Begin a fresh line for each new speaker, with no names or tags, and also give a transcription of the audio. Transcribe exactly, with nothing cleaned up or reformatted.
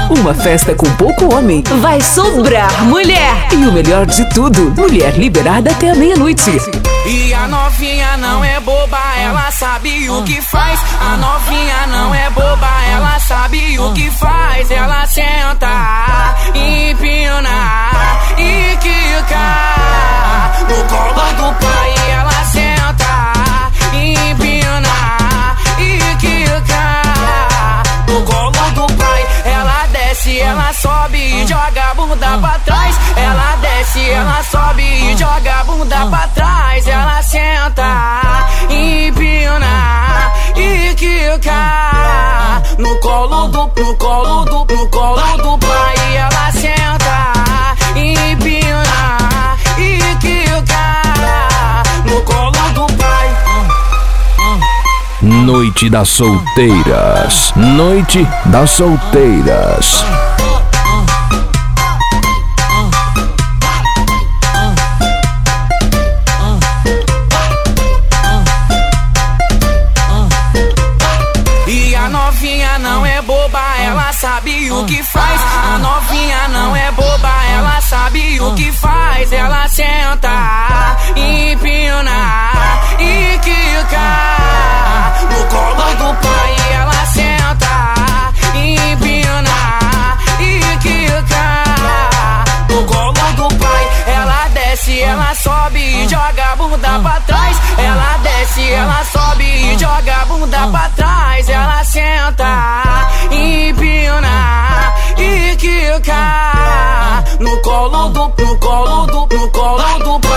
Uma festa com pouco homem.
Vai sobrar mulher.
E o melhor de tudo, mulher liberada até a meia-noite.
E a novinha não é boba, ela sabe o que faz. A novinha não é boba, ela sabe o que faz. Ela senta, empina e quica no colo do pai. Ela senta, empina e quica no colo do pai. Ela desce, ela sobe e joga a bunda pra trás. Ela desce, ela sobe e joga a bunda pra trás. Ela senta, empina e quica no colo do, no colo do, no colo do pai. Ela senta, empina e quica no colo do pai.
Noite das solteiras. Noite das solteiras.
E a novinha não é boba, ela sabe o que faz. A novinha não é boba, ela sabe o que faz. Ela senta, empina e quica no colo do pai. Ela senta, empina e quica no colo do pai. Ela desce, ela sobe e joga a bunda pra trás. Ela desce, ela sobe e joga a bunda pra trás. Ela senta, empina e quica no colo do, no colo do, no colo do pai.